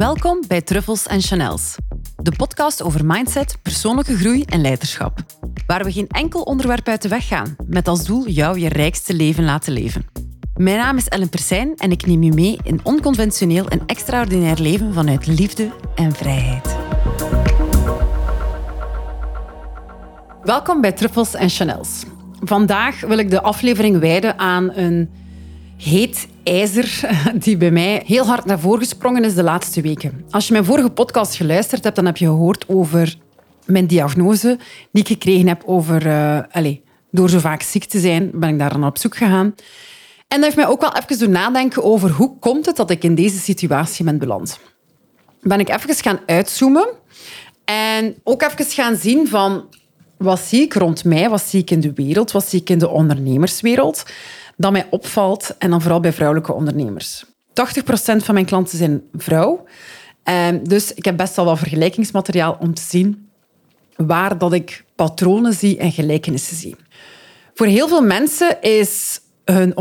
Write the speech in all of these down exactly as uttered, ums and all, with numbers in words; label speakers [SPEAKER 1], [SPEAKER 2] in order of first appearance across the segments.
[SPEAKER 1] Welkom bij Truffels en Chanels, de podcast over mindset, persoonlijke groei en leiderschap. Waar we geen enkel onderwerp uit de weg gaan, met als doel jou je rijkste leven laten leven. Mijn naam is Ellen Persijn en ik neem je mee in onconventioneel en extraordinair leven vanuit liefde en vrijheid. Welkom bij Truffels en Chanels. Vandaag wil ik de aflevering wijden aan een heet ijzer die bij mij heel hard naar voren gesprongen is de laatste weken. Als je mijn vorige podcast geluisterd hebt, dan heb je gehoord over mijn diagnose die ik gekregen heb over... Uh, allez, door zo vaak ziek te zijn, ben ik daar dan op zoek gegaan. En dat heeft mij ook wel even doen nadenken over hoe komt het dat ik in deze situatie ben beland. Ben ik even gaan uitzoomen en ook even gaan zien van wat zie ik rond mij, wat zie ik in de wereld, wat zie ik in de ondernemerswereld, dat mij opvalt, en dan vooral bij vrouwelijke ondernemers. tachtig procent van mijn klanten zijn vrouw. Dus ik heb best wel wat vergelijkingsmateriaal om te zien waar dat ik patronen zie en gelijkenissen zie. Voor heel veel mensen is hun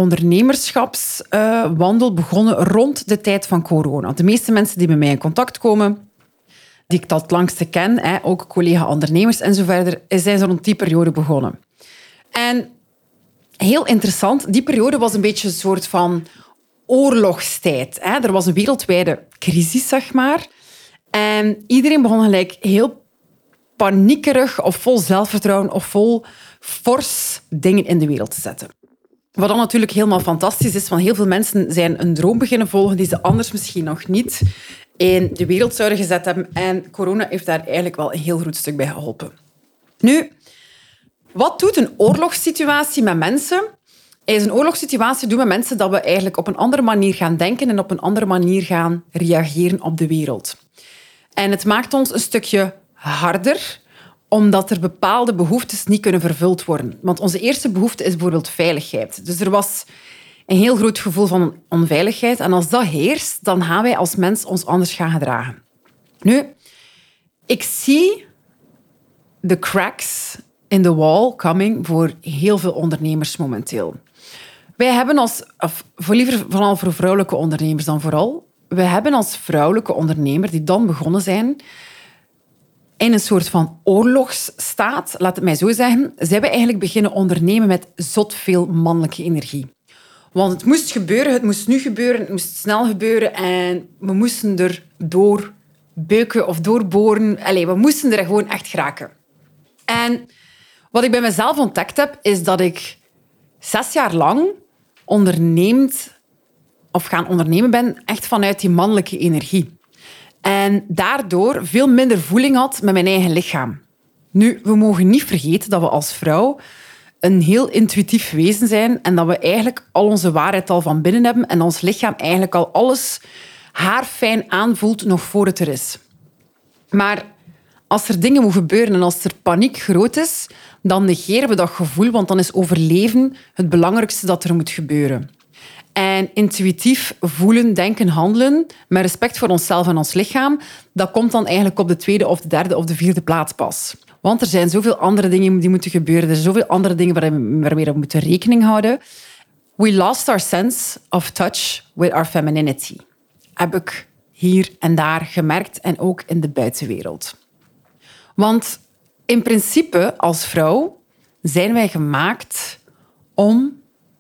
[SPEAKER 1] ondernemerschapswandel begonnen rond de tijd van corona. De meeste mensen die bij mij in contact komen, die ik het langste ken, ook collega-ondernemers en zo verder, zijn ze rond die periode begonnen. En heel interessant, die periode was een beetje een soort van oorlogstijd. Er was een wereldwijde crisis, zeg maar. En iedereen begon gelijk heel paniekerig of vol zelfvertrouwen of vol fors dingen in de wereld te zetten. Wat dan natuurlijk helemaal fantastisch is, want heel veel mensen zijn een droom beginnen volgen die ze anders misschien nog niet in de wereld zouden gezet hebben. En corona heeft daar eigenlijk wel een heel groot stuk bij geholpen. Nu, wat doet een oorlogssituatie met mensen? Is een oorlogssituatie doen met mensen dat we eigenlijk op een andere manier gaan denken en op een andere manier gaan reageren op de wereld. En het maakt ons een stukje harder, omdat er bepaalde behoeftes niet kunnen vervuld worden. Want onze eerste behoefte is bijvoorbeeld veiligheid. Dus er was een heel groot gevoel van onveiligheid. En als dat heerst, dan gaan wij als mens ons anders gaan gedragen. Nu, ik zie de cracks in the wall coming voor heel veel ondernemers momenteel. Wij hebben als, of voor liever vooral voor vrouwelijke ondernemers dan vooral, wij hebben als vrouwelijke ondernemer die dan begonnen zijn in een soort van oorlogsstaat, laat het mij zo zeggen, zijn we eigenlijk beginnen ondernemen met zot veel mannelijke energie. Want het moest gebeuren, het moest nu gebeuren, het moest snel gebeuren en we moesten er door beuken of doorboren. Allee, we moesten er gewoon echt geraken. En wat ik bij mezelf ontdekt heb, is dat ik zes jaar lang onderneemd of gaan ondernemen ben echt vanuit die mannelijke energie. En daardoor veel minder voeling had met mijn eigen lichaam. Nu, we mogen niet vergeten dat we als vrouw een heel intuïtief wezen zijn en dat we eigenlijk al onze waarheid al van binnen hebben en ons lichaam eigenlijk al alles haarfijn aanvoelt nog voor het er is. Maar als er dingen moeten gebeuren en als er paniek groot is, dan negeren we dat gevoel, want dan is overleven het belangrijkste dat er moet gebeuren. En intuïtief voelen, denken, handelen, met respect voor onszelf en ons lichaam, dat komt dan eigenlijk op de tweede of de derde of de vierde plaats pas. Want er zijn zoveel andere dingen die moeten gebeuren. Er zijn zoveel andere dingen waarmee we moeten rekening houden. We lost our sense of touch with our femininity. Heb ik hier en daar gemerkt en ook in de buitenwereld. Want in principe, als vrouw, zijn wij gemaakt om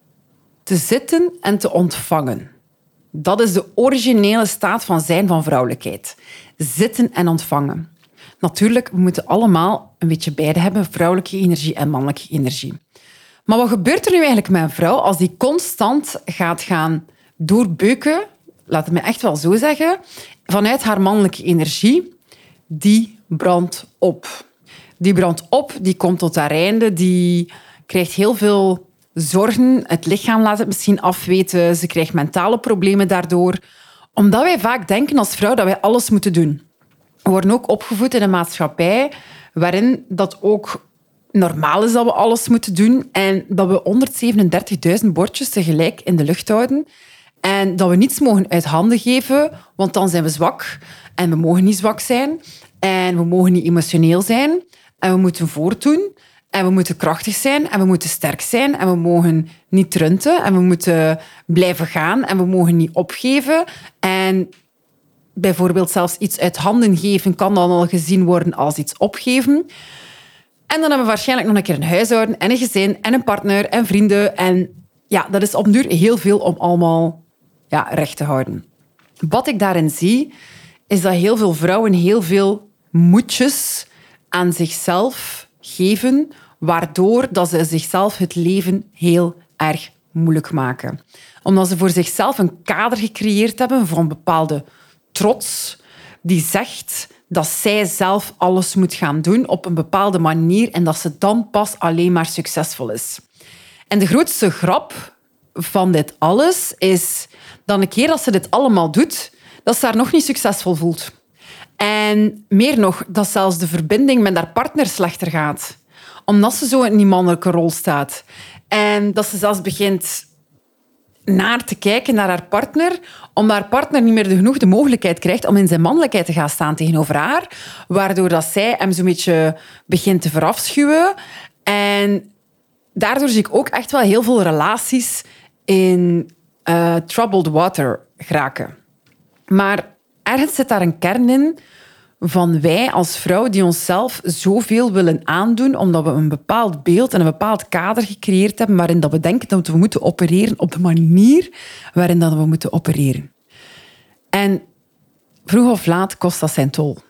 [SPEAKER 1] te zitten en te ontvangen. Dat is de originele staat van zijn van vrouwelijkheid. Zitten en ontvangen. Natuurlijk, we moeten allemaal een beetje beide hebben, vrouwelijke energie en mannelijke energie. Maar wat gebeurt er nu eigenlijk met een vrouw als die constant gaat gaan doorbeuken, laat het me echt wel zo zeggen, vanuit haar mannelijke energie, die brandt op. Die brandt op, die komt tot haar einde, die krijgt heel veel zorgen. Het lichaam laat het misschien afweten. Ze krijgt mentale problemen daardoor. Omdat wij vaak denken als vrouw dat wij alles moeten doen. We worden ook opgevoed in een maatschappij waarin dat ook normaal is dat we alles moeten doen en dat we honderdzevenendertigduizend bordjes tegelijk in de lucht houden en dat we niets mogen uit handen geven, want dan zijn we zwak en we mogen niet zwak zijn en we mogen niet emotioneel zijn en we moeten voortdoen en we moeten krachtig zijn en we moeten sterk zijn en we mogen niet trunten en we moeten blijven gaan en we mogen niet opgeven en bijvoorbeeld zelfs iets uit handen geven kan dan al gezien worden als iets opgeven. En dan hebben we waarschijnlijk nog een keer een huishouden en een gezin en een partner en vrienden. En ja, dat is op den duur heel veel om allemaal ja, recht te houden. Wat ik daarin zie, is dat heel veel vrouwen heel veel moedjes aan zichzelf geven, waardoor dat ze zichzelf het leven heel erg moeilijk maken. Omdat ze voor zichzelf een kader gecreëerd hebben van een bepaalde trots die zegt dat zij zelf alles moet gaan doen op een bepaalde manier en dat ze dan pas alleen maar succesvol is. En de grootste grap van dit alles is dat een keer dat ze dit allemaal doet, dat ze haar nog niet succesvol voelt. En meer nog, dat zelfs de verbinding met haar partner slechter gaat. Omdat ze zo in die mannelijke rol staat. En dat ze zelfs begint naar te kijken naar haar partner, omdat haar partner niet meer de genoeg de mogelijkheid krijgt om in zijn mannelijkheid te gaan staan tegenover haar, waardoor dat zij hem zo'n beetje begint te verafschuwen. En daardoor zie ik ook echt wel heel veel relaties in uh, troubled water geraken. Maar ergens zit daar een kern in van wij als vrouw die onszelf zoveel willen aandoen omdat we een bepaald beeld en een bepaald kader gecreëerd hebben waarin dat we denken dat we moeten opereren op de manier waarin dat we moeten opereren. En vroeg of laat kost dat zijn tol.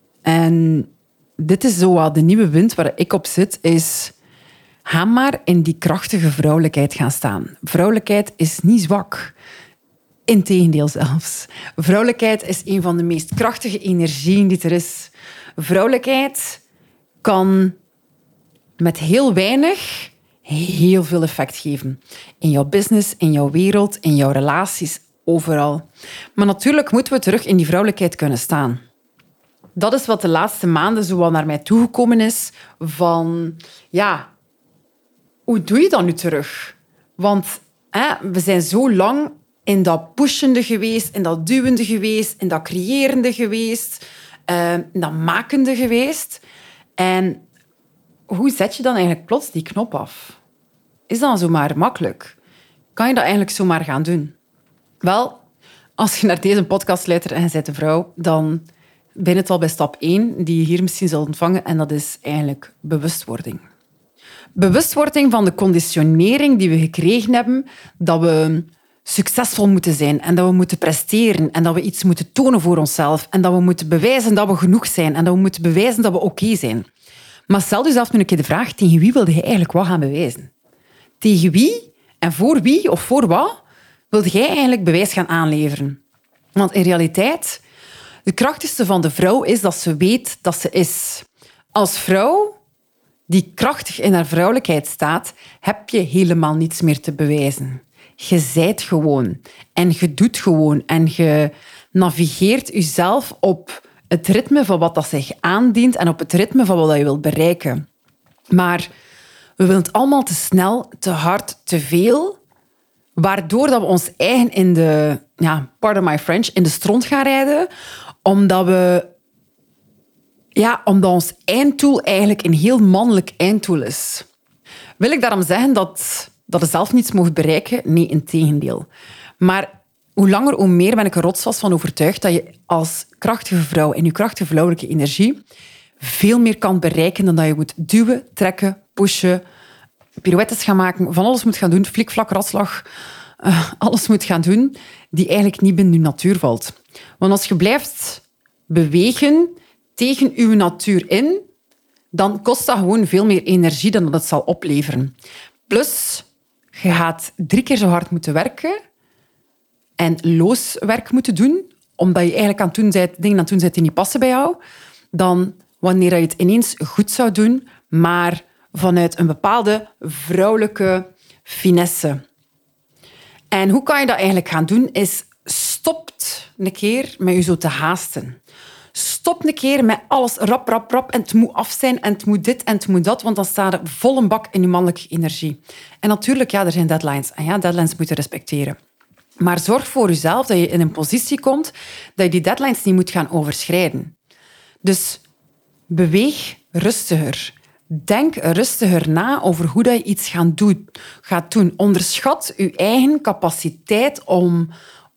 [SPEAKER 1] En dit is zo wat de nieuwe wind waar ik op zit, is ga maar in die krachtige vrouwelijkheid gaan staan. Vrouwelijkheid is niet zwak. Integendeel zelfs. Vrouwelijkheid is een van de meest krachtige energieën die er is. Vrouwelijkheid kan met heel weinig heel veel effect geven. In jouw business, in jouw wereld, in jouw relaties, overal. Maar natuurlijk moeten we terug in die vrouwelijkheid kunnen staan. Dat is wat de laatste maanden zo wat naar mij toegekomen is van... Ja, hoe doe je dat nu terug? Want hè, we zijn zo lang in dat pushende geweest, in dat duwende geweest, in dat creërende geweest, uh, in dat makende geweest. En hoe zet je dan eigenlijk plots die knop af? Is dat zomaar makkelijk? Kan je dat eigenlijk zomaar gaan doen? Wel, als je naar deze podcast luistert en je bent een vrouw, dan ben je het al bij stap één, die je hier misschien zult ontvangen, en dat is eigenlijk bewustwording. Bewustwording van de conditionering die we gekregen hebben, dat we succesvol moeten zijn en dat we moeten presteren en dat we iets moeten tonen voor onszelf en dat we moeten bewijzen dat we genoeg zijn en dat we moeten bewijzen dat we oké zijn. Maar stel jezelf nu een keer de vraag, tegen wie wilde je eigenlijk wat gaan bewijzen? Tegen wie en voor wie of voor wat wilde jij eigenlijk bewijs gaan aanleveren? Want in realiteit, de krachtigste van de vrouw is dat ze weet dat ze is. Als vrouw die krachtig in haar vrouwelijkheid staat, heb je helemaal niets meer te bewijzen. Je zijt gewoon en je doet gewoon en je navigeert jezelf op het ritme van wat dat zich aandient en op het ritme van wat je wilt bereiken. Maar we willen het allemaal te snel, te hard, te veel, waardoor dat we ons eigen in de, ja, pardon my French, in de stront gaan rijden, omdat we, ja, omdat ons einddoel eigenlijk een heel mannelijk einddoel is. Wil ik daarom zeggen dat dat je zelf niets mocht bereiken? Nee, integendeel. Maar hoe langer, hoe meer ben ik er rotsvast van overtuigd dat je als krachtige vrouw in je krachtige vrouwelijke energie veel meer kan bereiken dan dat je moet duwen, trekken, pushen, pirouettes gaan maken, van alles moet gaan doen, flikvlak, ratslag, uh, alles moet gaan doen, die eigenlijk niet binnen je natuur valt. Want als je blijft bewegen tegen je natuur in, dan kost dat gewoon veel meer energie dan dat het zal opleveren. Plus, je gaat drie keer zo hard moeten werken en loos werk moeten doen, omdat je eigenlijk aan het doen bent, dingen aan het doen bent die niet passen bij jou, dan wanneer je het ineens goed zou doen, maar vanuit een bepaalde vrouwelijke finesse. En hoe kan je dat eigenlijk gaan doen? Is stopt een keer met je zo te haasten. Stop een keer met alles rap, rap, rap en het moet af zijn en het moet dit en het moet dat, want dan staat er vol een bak in je mannelijke energie. En natuurlijk, ja, er zijn deadlines. En ja, deadlines moeten respecteren. Maar zorg voor jezelf dat je in een positie komt dat je die deadlines niet moet gaan overschrijden. Dus beweeg rustiger. Denk rustiger na over hoe je iets gaat doen. Onderschat je eigen capaciteit om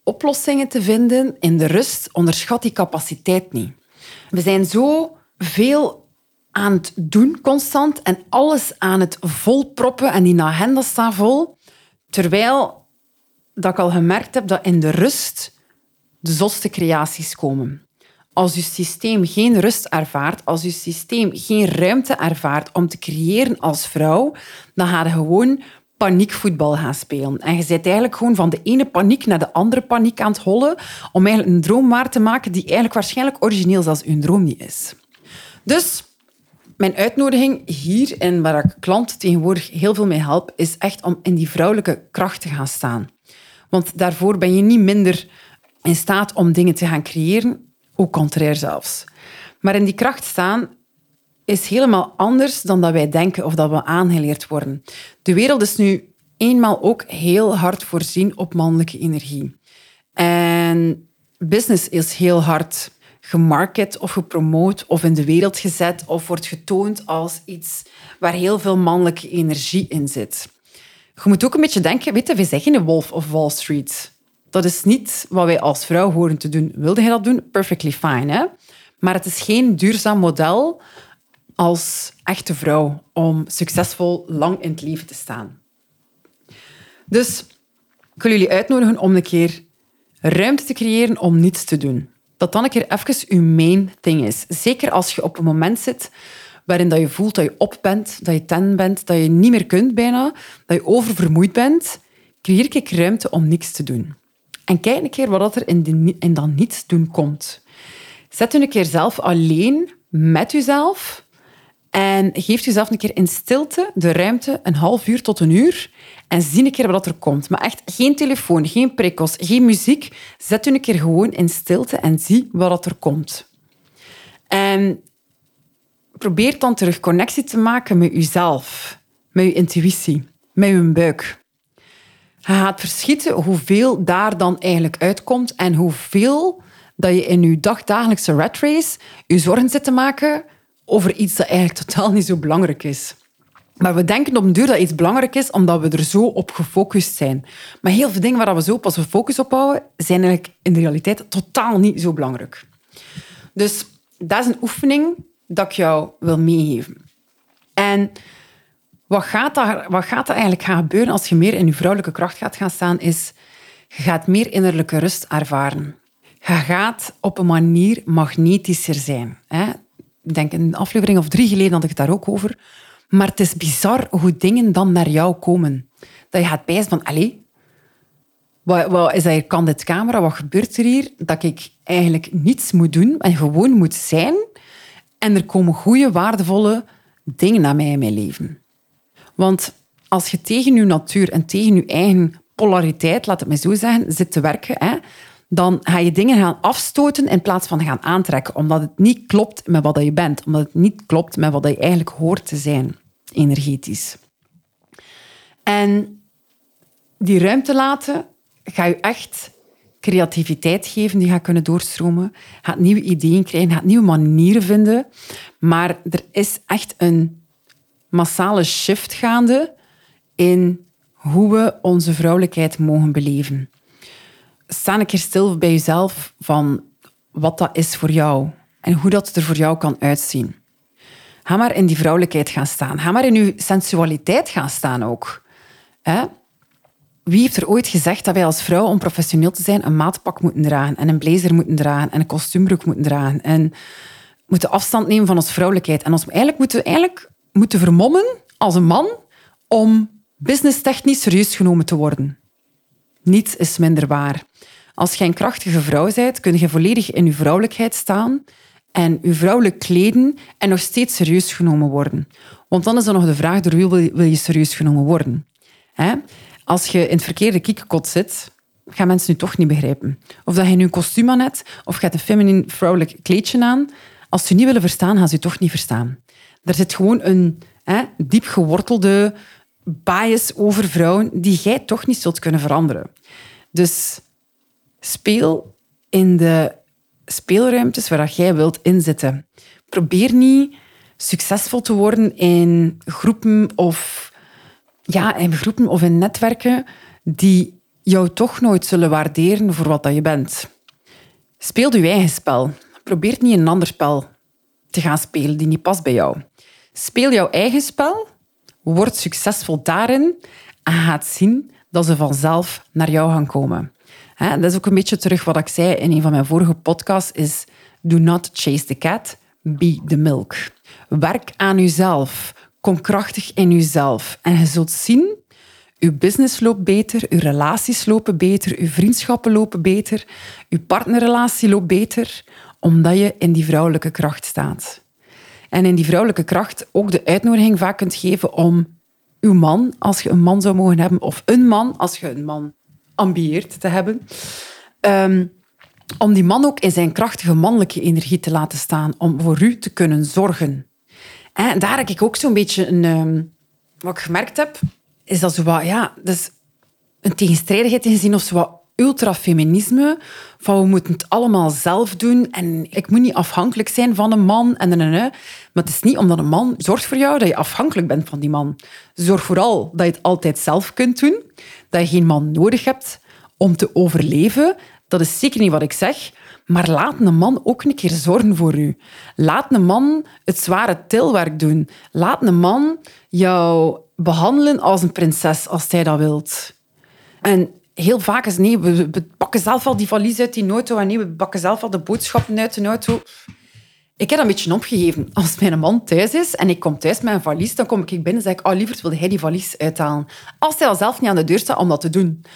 [SPEAKER 1] oplossingen te vinden in de rust. Onderschat die capaciteit niet. We zijn zo veel aan het doen constant en alles aan het volproppen en die agenda staat vol. Terwijl dat ik al gemerkt heb dat in de rust de zotste creaties komen. Als je systeem geen rust ervaart, als je systeem geen ruimte ervaart om te creëren als vrouw, dan ga je gewoon paniekvoetbal gaan spelen. En je bent eigenlijk gewoon van de ene paniek naar de andere paniek aan het hollen om eigenlijk een droom waar te maken die eigenlijk waarschijnlijk origineel zelfs uw droom niet is. Dus mijn uitnodiging hier, en waar ik klanten tegenwoordig heel veel mee help, is echt om in die vrouwelijke kracht te gaan staan. Want daarvoor ben je niet minder in staat om dingen te gaan creëren, ook contrair zelfs. Maar in die kracht staan is helemaal anders dan dat wij denken of dat we aangeleerd worden. De wereld is nu eenmaal ook heel hard voorzien op mannelijke energie. En business is heel hard gemarket of gepromoot of in de wereld gezet of wordt getoond als iets waar heel veel mannelijke energie in zit. Je moet ook een beetje denken, weet je, wij zijn geen Wolf of Wall Street. Dat is niet wat wij als vrouw horen te doen. Wilde jij dat doen? Perfectly fine. Hè? Maar het is geen duurzaam model als echte vrouw om succesvol lang in het leven te staan. Dus ik wil jullie uitnodigen om een keer ruimte te creëren om niets te doen. Dat dan een keer even je main thing is. Zeker als je op een moment zit waarin dat je voelt dat je op bent, dat je ten bent, dat je niet meer kunt bijna, dat je oververmoeid bent. Creëer ik ruimte om niks te doen. En kijk een keer wat er in, die, in dat niets doen komt. Zet je een keer zelf alleen met jezelf en geef jezelf een keer in stilte de ruimte, een half uur tot een uur, en zie een keer wat er komt. Maar echt geen telefoon, geen prikkels, geen muziek. Zet je een keer gewoon in stilte en zie wat er komt. En probeer dan terug connectie te maken met jezelf, met je intuïtie, met je buik. Je gaat verschieten hoeveel daar dan eigenlijk uitkomt en hoeveel dat je in je dagdagelijkse rat race je zorgen zit te maken over iets dat eigenlijk totaal niet zo belangrijk is. Maar we denken op een duur dat iets belangrijk is omdat we er zo op gefocust zijn. Maar heel veel dingen waar we zo op onze focus op houden, zijn eigenlijk in de realiteit totaal niet zo belangrijk. Dus dat is een oefening dat ik jou wil meegeven. En wat gaat, dat, wat gaat er eigenlijk gaan gebeuren als je meer in je vrouwelijke kracht gaat gaan staan, is je gaat meer innerlijke rust ervaren. Je gaat op een manier magnetischer zijn. Ik denk een aflevering of drie geleden had ik het daar ook over. Maar het is bizar hoe dingen dan naar jou komen. Dat je gaat pijzen van, allee, wat, wat is dat hier, kan dit camera, wat gebeurt er hier? Dat ik eigenlijk niets moet doen en gewoon moet zijn. En er komen goede, waardevolle dingen naar mij in mijn leven. Want als je tegen je natuur en tegen je eigen polariteit, laat het me zo zeggen, zit te werken, hè, dan ga je dingen gaan afstoten in plaats van gaan aantrekken. Omdat het niet klopt met wat je bent. Omdat het niet klopt met wat je eigenlijk hoort te zijn, energetisch. En die ruimte laten, ga je echt creativiteit geven die gaat kunnen doorstromen. Gaat nieuwe ideeën krijgen, gaat nieuwe manieren vinden. Maar er is echt een massale shift gaande in hoe we onze vrouwelijkheid mogen beleven. Sta een keer stil bij jezelf van wat dat is voor jou en hoe dat er voor jou kan uitzien. Ga maar in die vrouwelijkheid gaan staan. Ga maar in je sensualiteit gaan staan ook. Hè? Wie heeft er ooit gezegd dat wij als vrouw, om professioneel te zijn, een maatpak moeten dragen en een blazer moeten dragen en een kostuumbroek moeten dragen en moeten afstand nemen van onze vrouwelijkheid en ons eigenlijk moeten, eigenlijk moeten vermommen als een man om businesstechnisch serieus genomen te worden. Niets is minder waar. Als je een krachtige vrouw bent, kun je volledig in je vrouwelijkheid staan en je vrouwelijk kleden en nog steeds serieus genomen worden. Want dan is er nog de vraag, door wie wil je serieus genomen worden? Hè? Als je in het verkeerde kiekenkot zit, gaan mensen nu toch niet begrijpen. Of dat je nu een kostuum aan hebt, of je hebt een feminine vrouwelijk kleedje aan. Als ze niet willen verstaan, gaan ze je toch niet verstaan. Er zit gewoon een hè, diep gewortelde bias over vrouwen die jij toch niet zult kunnen veranderen. Dus speel in de speelruimtes waar jij wilt inzitten. Probeer niet succesvol te worden in groepen of, ja, in groepen of in netwerken die jou toch nooit zullen waarderen voor wat dat je bent. Speel je eigen spel. Probeer niet een ander spel te gaan spelen die niet past bij jou. Speel jouw eigen spel, word succesvol daarin en gaat zien dat ze vanzelf naar jou gaan komen. He, dat is ook een beetje terug wat ik zei in een van mijn vorige podcasts, is do not chase the cat, be the milk. Werk aan jezelf. Kom krachtig in jezelf. En je zult zien, je business loopt beter, je relaties lopen beter, je vriendschappen lopen beter, je partnerrelatie loopt beter, omdat je in die vrouwelijke kracht staat. En in die vrouwelijke kracht ook de uitnodiging vaak kunt geven om uw man, als je een man zou mogen hebben, of een man, als je een man ambieert te hebben, um, om die man ook in zijn krachtige mannelijke energie te laten staan, om voor u te kunnen zorgen. En daar heb ik ook zo'n beetje een... Um, wat ik gemerkt heb, is dat zo wat... Ja, dus een tegenstrijdigheid ingezien of zo wat ultrafeminisme, van we moeten het allemaal zelf doen en ik moet niet afhankelijk zijn van een man. En, en, en, en. Maar het is niet omdat een man zorgt voor jou dat je afhankelijk bent van die man. Zorg vooral dat je het altijd zelf kunt doen, dat je geen man nodig hebt om te overleven. Dat is zeker niet wat ik zeg. Maar laat een man ook een keer zorgen voor u. Laat een man het zware tilwerk doen. Laat een man jou behandelen als een prinses, als hij dat wilt. En heel vaak is nee, we, we pakken zelf al die valies uit die auto en nee, we pakken zelf al de boodschappen uit de auto. Ik heb dat een beetje opgegeven. Als mijn man thuis is en ik kom thuis met een valies, dan kom ik binnen en zeg ik, oh, lieverd, wil hij die valies uithalen? Als hij al zelf niet aan de deur staat om dat te doen.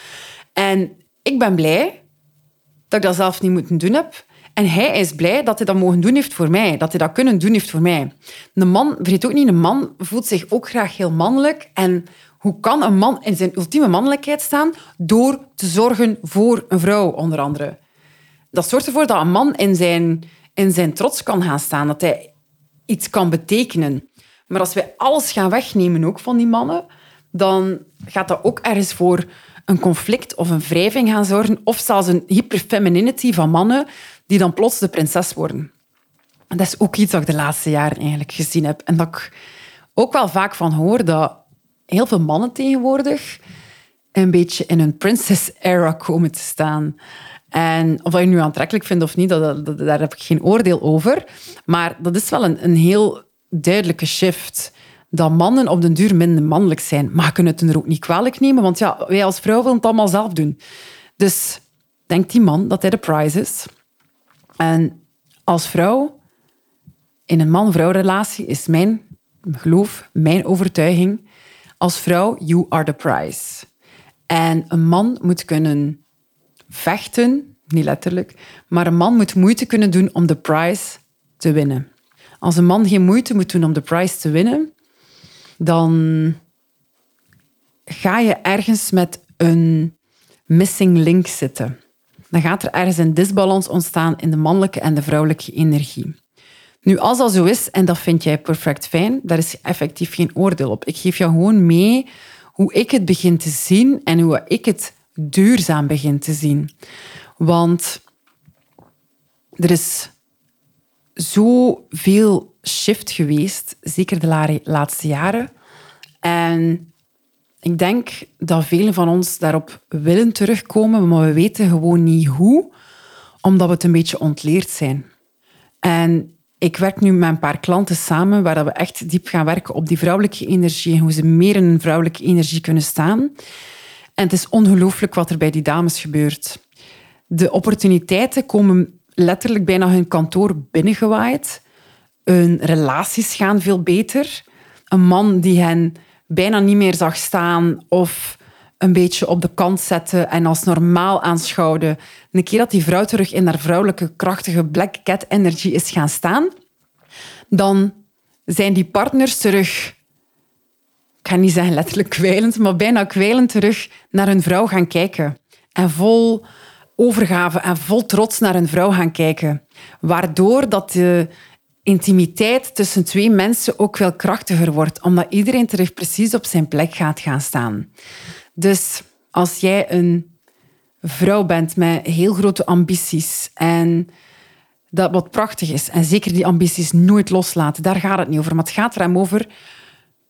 [SPEAKER 1] En ik ben blij dat ik dat zelf niet moeten doen heb. En hij is blij dat hij dat mogen doen heeft voor mij. Dat hij dat kunnen doen heeft voor mij. Een man, vergeet ook niet, een man voelt zich ook graag heel mannelijk. En hoe kan een man in zijn ultieme mannelijkheid staan? Door te zorgen voor een vrouw, onder andere. Dat zorgt ervoor dat een man in zijn, in zijn trots kan gaan staan. Dat hij iets kan betekenen. Maar als wij alles gaan wegnemen ook van die mannen, dan gaat dat ook ergens voor een conflict of een wrijving gaan zorgen. Of zelfs een hyperfemininity van mannen die dan plots de prinses worden. En dat is ook iets dat ik de laatste jaren eigenlijk gezien heb. En dat ik ook wel vaak van hoor dat heel veel mannen tegenwoordig een beetje in een princess era komen te staan. En of dat je nu aantrekkelijk vindt of niet, dat, dat, daar heb ik geen oordeel over. Maar dat is wel een, een heel duidelijke shift. Dat mannen op den duur minder mannelijk zijn. Maar je kunt het er ook niet kwalijk nemen, want ja, wij als vrouw willen het allemaal zelf doen. Dus denkt die man dat hij de prize is. En als vrouw, in een man-vrouw relatie, is mijn geloof, mijn overtuiging, als vrouw, you are the prize. En een man moet kunnen vechten, niet letterlijk, maar een man moet moeite kunnen doen om de prize te winnen. Als een man geen moeite moet doen om de prize te winnen, dan ga je ergens met een missing link zitten. Dan gaat er ergens een disbalans ontstaan in de mannelijke en de vrouwelijke energie. Nu, als dat zo is, en dat vind jij perfect fijn, daar is effectief geen oordeel op. Ik geef jou gewoon mee hoe ik het begin te zien en hoe ik het duurzaam begin te zien. Want er is zoveel shift geweest, zeker de laatste jaren. En ik denk dat velen van ons daarop willen terugkomen, maar we weten gewoon niet hoe, omdat we het een beetje ontleerd zijn. En ik werk nu met een paar klanten samen waar we echt diep gaan werken op die vrouwelijke energie en hoe ze meer in een vrouwelijke energie kunnen staan. En het is ongelooflijk wat er bij die dames gebeurt. De opportuniteiten komen letterlijk bijna hun kantoor binnengewaaid. Hun relaties gaan veel beter. Een man die hen bijna niet meer zag staan of een beetje op de kant zette en als normaal aanschouwde. Een keer dat die vrouw terug in haar vrouwelijke, krachtige black cat energy is gaan staan, dan zijn die partners terug, ik ga niet zeggen letterlijk kwijlend, maar bijna kwijlend terug naar hun vrouw gaan kijken. En vol overgave en vol trots naar hun vrouw gaan kijken. Waardoor dat de intimiteit tussen twee mensen ook veel krachtiger wordt, omdat iedereen terug precies op zijn plek gaat gaan staan. Dus als jij een vrouw bent met heel grote ambities en dat wat prachtig is, en zeker die ambities nooit loslaten, daar gaat het niet over. Maar het gaat er hem over,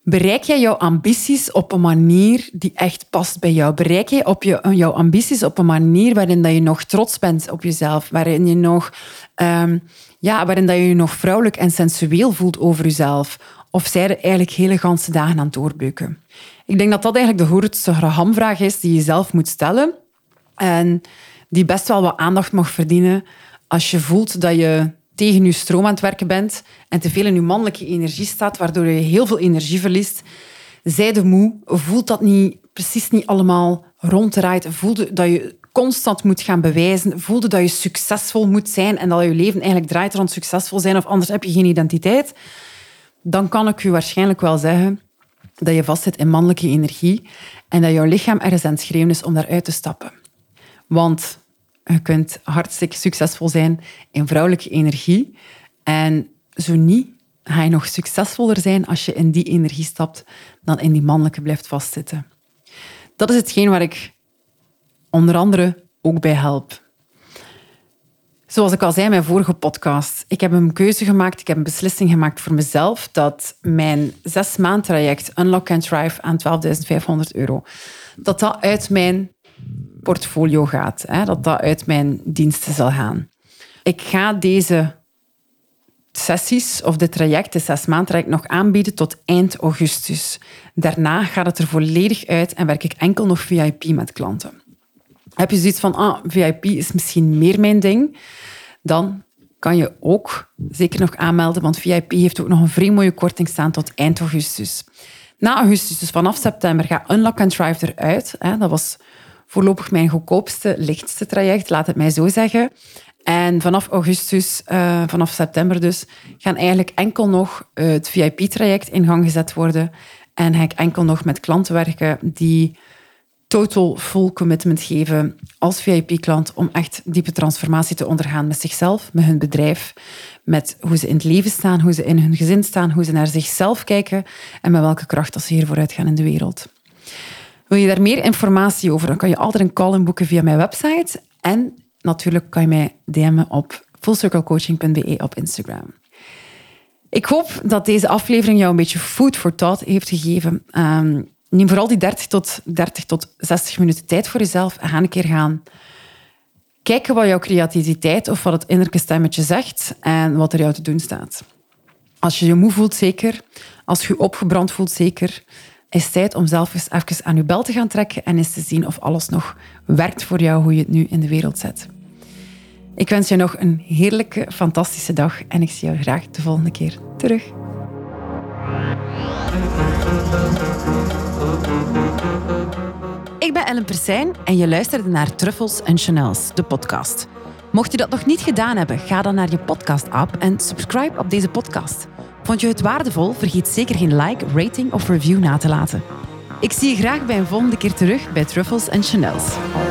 [SPEAKER 1] Bereik jij jouw ambities op een manier die echt past bij jou? Bereik jij op je, jouw ambities op een manier waarin dat je nog trots bent op jezelf? Waarin je nog, um, ja, waarin dat je je nog vrouwelijk en sensueel voelt over jezelf? Of zij er eigenlijk hele ganse dagen aan het doorbeuken? Ik denk dat dat eigenlijk de grootste hamvraag is die je zelf moet stellen. En die best wel wat aandacht mag verdienen als je voelt dat je tegen je stroom aan het werken bent en te veel in je mannelijke energie staat, waardoor je heel veel energie verliest. Zij de moe, voelt dat niet, precies niet allemaal ronddraait, voelde dat je constant moet gaan bewijzen, voelde dat je succesvol moet zijn en dat je leven eigenlijk draait rond succesvol zijn, of anders heb je geen identiteit, dan kan ik je waarschijnlijk wel zeggen dat je vastzit in mannelijke energie en dat jouw lichaam ergens aan het schreeuwen is om daaruit te stappen. Want je kunt hartstikke succesvol zijn in vrouwelijke energie. En zo niet, ga je nog succesvoller zijn als je in die energie stapt dan in die mannelijke blijft vastzitten. Dat is hetgeen waar ik onder andere ook bij help. Zoals ik al zei in mijn vorige podcast, ik heb een keuze gemaakt, ik heb een beslissing gemaakt voor mezelf dat mijn zes maand traject Unlock and Thrive aan twaalfduizend vijfhonderd euro, dat dat uit mijn portfolio gaat, hè, dat dat uit mijn diensten zal gaan. Ik ga deze sessies of dit traject, de zes maand traject, nog aanbieden tot eind augustus. Daarna gaat het er volledig uit en werk ik enkel nog V I P met klanten. Heb je zoiets van, ah, V I P is misschien meer mijn ding, dan kan je ook zeker nog aanmelden, want V I P heeft ook nog een vrij mooie korting staan tot eind augustus. Na augustus, dus vanaf september, gaat Unlock and Thrive eruit. Hè. Dat was voorlopig mijn goedkoopste, lichtste traject, laat het mij zo zeggen. En vanaf augustus, uh, vanaf september dus, gaan eigenlijk enkel nog het V I P-traject in gang gezet worden. En ga ik enkel nog met klanten werken die total full commitment geven als V I P-klant om echt diepe transformatie te ondergaan met zichzelf, met hun bedrijf, met hoe ze in het leven staan, hoe ze in hun gezin staan, hoe ze naar zichzelf kijken en met welke kracht dat ze hier vooruit gaan in de wereld. Wil je daar meer informatie over, dan kan je altijd een call inboeken via mijn website. En natuurlijk kan je mij D M'en op fullcirclecoaching punt b e op Instagram. Ik hoop dat deze aflevering jou een beetje food for thought heeft gegeven. Um, neem vooral die dertig tot zestig minuten tijd voor jezelf en ga een keer gaan kijken wat jouw creativiteit of wat het innerlijke stemmetje zegt en wat er jou te doen staat. Als je je moe voelt, zeker. Als je je opgebrand voelt, zeker. Is het tijd om zelf eens even aan je bel te gaan trekken en eens te zien of alles nog werkt voor jou, hoe je het nu in de wereld zet. Ik wens je nog een heerlijke, fantastische dag en ik zie jou graag de volgende keer terug. Ik ben Ellen Persijn en je luisterde naar Truffles en Chanels, de podcast. Mocht je dat nog niet gedaan hebben, ga dan naar je podcast-app en subscribe op deze podcast. Vond je het waardevol? Vergeet zeker geen like, rating of review na te laten. Ik zie je graag bij een volgende keer terug bij Truffles en Chanels.